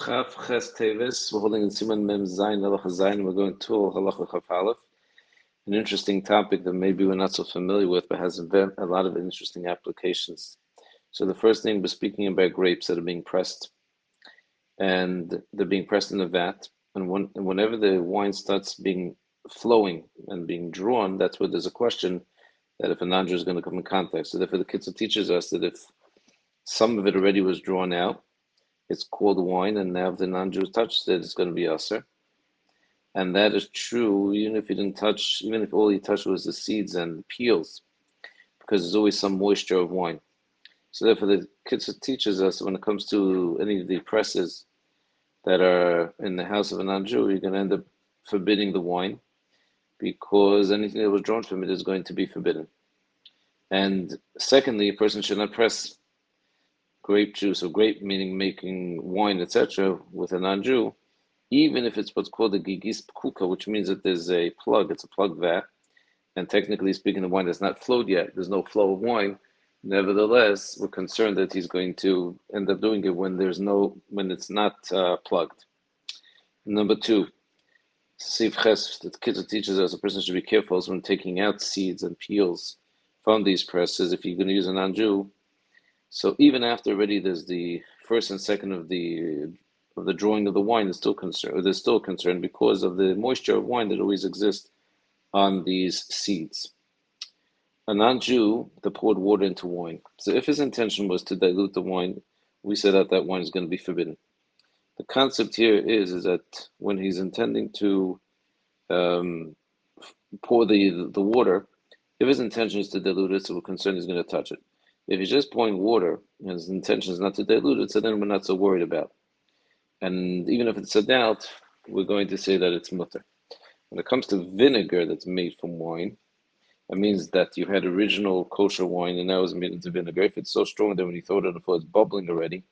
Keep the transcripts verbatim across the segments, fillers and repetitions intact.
Chaf Ches Tevis, we're holding in Siman Mem Zayin, Halacha Zayin, we're going to Halacha Chaf Aleph. An interesting topic that maybe we're not so familiar with, but has a lot of interesting applications. So the first thing, we're speaking about grapes that are being pressed, and they're being pressed in a vat, and, when, and whenever the wine starts being flowing and being drawn, that's where there's a question that if a non-Jew is going to come in contact. So therefore the Kitzur teaches us that if some of it already was drawn out, it's called wine, and now if the non-Jew touches it, it's going to be aser. And that is true even if you didn't touch, even if all you touched was the seeds and the peels, because there's always some moisture of wine. So therefore the Kitzur teaches us when it comes to any of the presses that are in the house of a non-Jew, you're going to end up forbidding the wine, because anything that was drawn from it is going to be forbidden. And secondly, a person should not press grape juice, or grape meaning making wine, et cetera, with a non-Jew, even if it's what's called a gigis pkuka, which means that there's a plug, it's a plug vat, and technically speaking, the wine has not flowed yet. There's no flow of wine. Nevertheless, we're concerned that he's going to end up doing it when there's no, when it's not uh, plugged. Number two, Sif Ches, the Kitzur teaches us a person should be careful when taking out seeds and peels from these presses if you're going to use a non-Jew. So even after already there's the first and second of the of the drawing of the wine, is still concerned. There's still concern because of the moisture of wine that always exists on these seeds. A non-Jew that poured water into wine. So if his intention was to dilute the wine, we said that that wine is going to be forbidden. The concept here is is that when he's intending to um, pour the the water, if his intention is to dilute it, so we're concerned he's going to touch it. If he's just pouring water and his intention is not to dilute it, so then we're not so worried about. And even if it's a doubt, we're going to say that it's mutter. When it comes to vinegar that's made from wine, that means that you had original kosher wine and now it's made into vinegar. If it's so strong that when you throw it on the floor, it's bubbling already.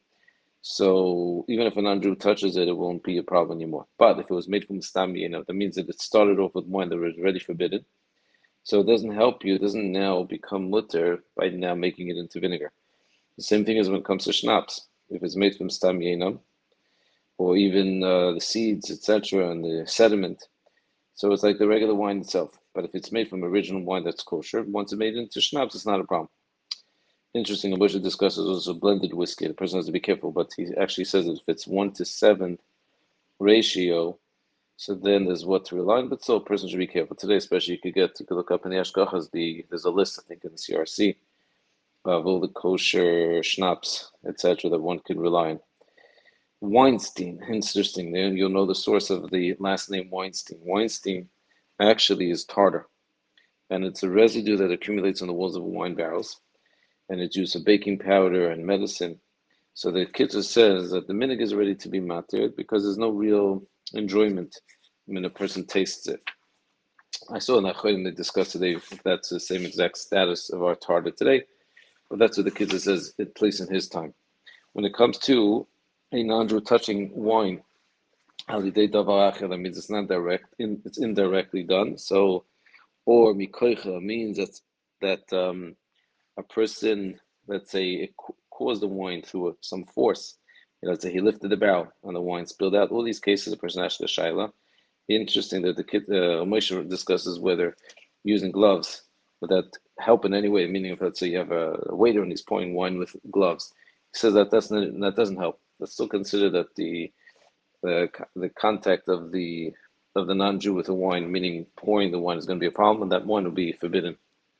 So even if a non-Jew touches it, it won't be a problem anymore. But if it was made from stam yena, that means that it started off with wine that was already forbidden. So it doesn't help you. It doesn't now become mutter by now making it into vinegar. The same thing as when it comes to schnapps. If it's made from stam yenam, or even uh, the seeds, et cetera, and the sediment, so it's like the regular wine itself. But if it's made from original wine that's kosher, once it's made into schnapps, it's not a problem. Interesting, Abusha discusses also blended whiskey. The person has to be careful, but he actually says that if it's one to seven ratio, so then there's what to rely on, but still a person should be careful. Today, especially, you could get, you could look up in the Ashkachas, the, there's a list, I think, in the C R C of all the kosher schnapps, et cetera, that one could rely on. Weinstein, interesting. There you'll know the source of the last name Weinstein. Weinstein actually is tartar, and it's a residue that accumulates on the walls of wine barrels, and it's used for baking powder and medicine. So the Kitzur says that the minig is ready to be matir because there's no real enjoyment when a person tastes it. I saw in Achorim they discussed today if that's the same exact status of our tartar today, but that's what the Kitzur says it placed in his time. When it comes to a non-Jew touching wine, that means it's not direct, it's indirectly done. So, or mikoicha means that that um, a person, let's say, it caused the wine through some force. Let's say he lifted the barrel and the wine spilled out. All these cases, a person asked the shaila. Interesting that the kid uh, Moshe discusses whether using gloves would that help in any way. Meaning, if let's say you have a, a waiter and he's pouring wine with gloves, he says that doesn't that doesn't help. Let's still consider that the the the contact of the of the non-Jew with the wine, meaning pouring the wine, is going to be a problem, and that wine will be forbidden.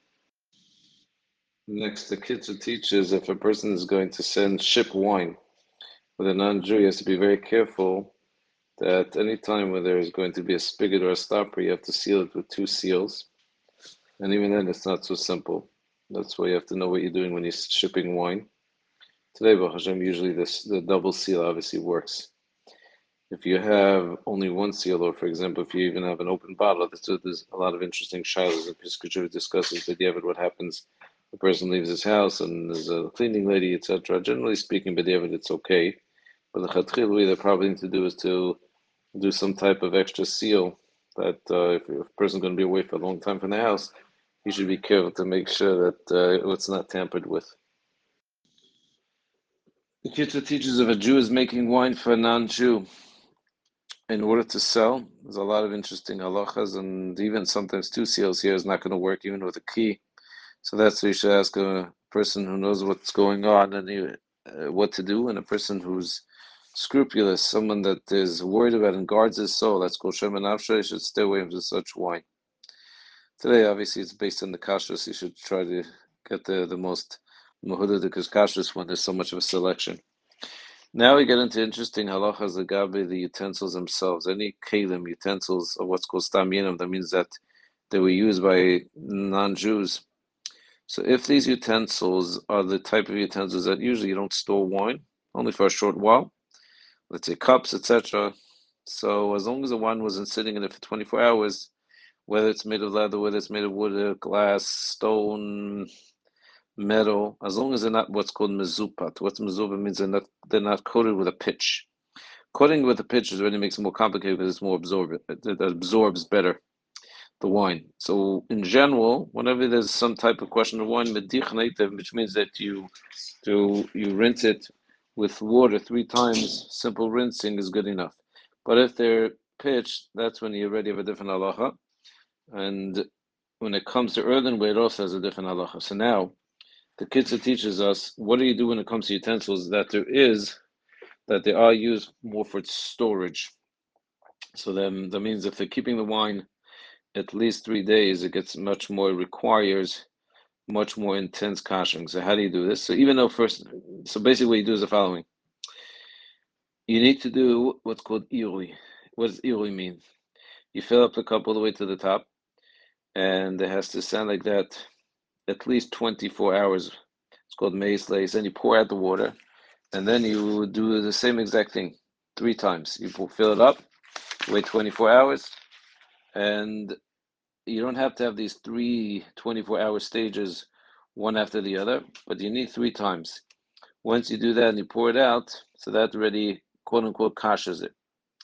Next, the Kitzur teaches if a person is going to send ship wine with a non-Jew, he has to be very careful that any time where there is going to be a spigot or a stopper, you have to seal it with two seals. And even then, it's not so simple. That's why you have to know what you're doing when you're shipping wine. Today, Baruch Hashem, usually this the double seal obviously works. If you have only one seal, or for example, if you even have an open bottle, there's a lot of interesting shilas and Piskut discusses B'diavad what happens. The person leaves his house and there's a cleaning lady, et cetera. Generally speaking, B'diavad it's okay, but the Chatchil way they probably need to do is to do some type of extra seal that uh, if, if a person's going to be away for a long time from the house, you should be careful to make sure that uh, it's not tampered with. The Kitzur teaches if a Jew is making wine for a non-Jew in order to sell, there's a lot of interesting halachas, and even sometimes two seals here is not going to work even with a key. So that's why you should ask a person who knows what's going on and you, uh, what to do, and a person who's scrupulous, someone that is worried about and guards his soul. That's called Shem and Avsha. You should stay away from such wine. Today, obviously, it's based on the kashrus. You should try to get the, the most muhudadik kashrus when there's so much of a selection. Now we get into interesting halachas agabe the utensils themselves. Any kalim, utensils, or what's called stam yinam, that means that they were used by non-Jews. So if these utensils are the type of utensils that usually you don't store wine, only for a short while, let's say cups, et cetera. So as long as the wine wasn't sitting in it for twenty-four hours, whether it's made of leather, whether it's made of wood, glass, stone, metal, as long as they're not what's called mezupat. What's mezupat means they're not they're not coated with a pitch. Coating with a pitch is really makes it more complicated because it's more absorbent. It, it absorbs better the wine. So in general, whenever there's some type of question of wine, which means that you do you rinse it with water three times, simple rinsing is good enough. But if they're pitched, that's when you already have a different halacha. And when it comes to earthenware, it also has a different halacha. So now the Kitzur teaches us what do you do when it comes to utensils that there is that they are used more for storage. So then that means if they're keeping the wine at least three days, it gets much more, requires much more intense kashing. So how do you do this? So even though first, so basically what you do is the following. You need to do what's called irui. What does irui mean? You fill up the cup all the way to the top, and it has to stand like that at least twenty-four hours. It's called maize lace. Then you pour out the water, and then you do the same exact thing three times. You fill it up, wait twenty-four hours, and you don't have to have these three twenty-four hour stages one after the other, but you need three times. Once you do that and you pour it out, so that already quote unquote kashers it.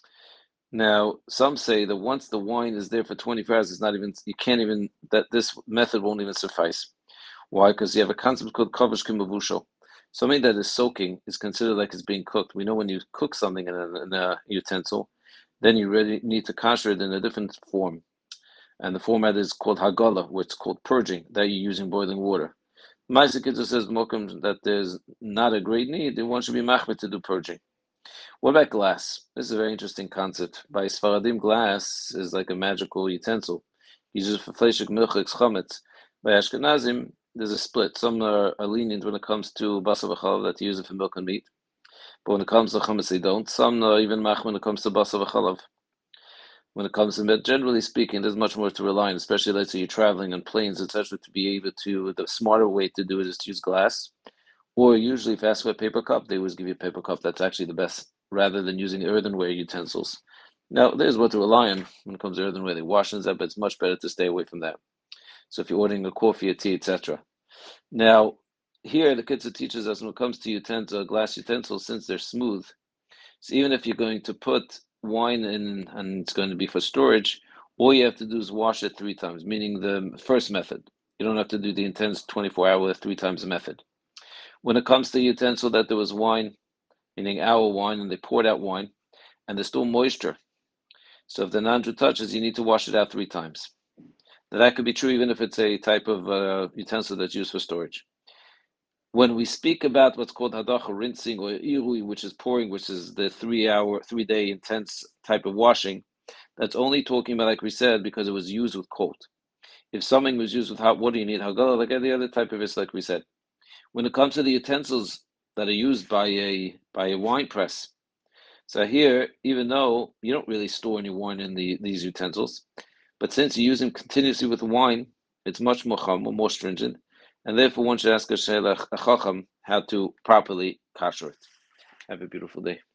Now, some say that once the wine is there for twenty-four hours, it's not even, you can't even, that this method won't even suffice. Why? Because you have a concept called kavush kimavushal. Something that is soaking is considered like it's being cooked. We know when you cook something in a, in a utensil, then you really need to kasher it in a different form. And the format is called hagala, which is called purging, that you use in boiling water. Ma'aseh Kitzur says mokum that there's not a great need, and one should be machmir to do purging. What about glass? This is a very interesting concept. By Sfaradim, glass is like a magical utensil. Uses for fleshik milchik chametz. By Ashkenazim, there's a split. Some are, are lenient when it comes to basar v'chalav, that use it for milk and meat. But when it comes to chametz, they don't. Some are even mach when it comes to basar v'chalav. When it comes to, but generally speaking, there's much more to rely on, especially let's say you're traveling on planes, et cetera, to be able to, the smarter way to do it is to use glass. Or usually if you ask for a paper cup, they always give you a paper cup. That's actually the best, rather than using earthenware utensils. Now, there's what to rely on when it comes to earthenware. They wash and that, but it's much better to stay away from that. So if you're ordering a coffee, a tea, et cetera. Now, here the Kitzur teaches us when it comes to utensil, glass utensils, since they're smooth, so even if you're going to put wine in and it's going to be for storage, all you have to do is wash it three times, meaning the first method. You don't have to do the intense twenty-four hour three times method. When it comes to the utensil that there was wine, meaning our wine, and they poured out wine, and there's still moisture. So if the non-Jew touches, you need to wash it out three times. Now that could be true even if it's a type of uh, utensil that's used for storage. When we speak about what's called hadacha, rinsing, or irui, which is pouring, which is the three-hour, three-day intense type of washing, that's only talking about, like we said, because it was used with cold. If something was used with hot water, you need hagala, like any other type of it, like we said. When it comes to the utensils that are used by a by a wine press, so here, even though you don't really store any wine in the these utensils, but since you use them continuously with wine, it's much more chum, more stringent, and therefore one should ask a sheilah, a chacham, how to properly kasher it. Have a beautiful day.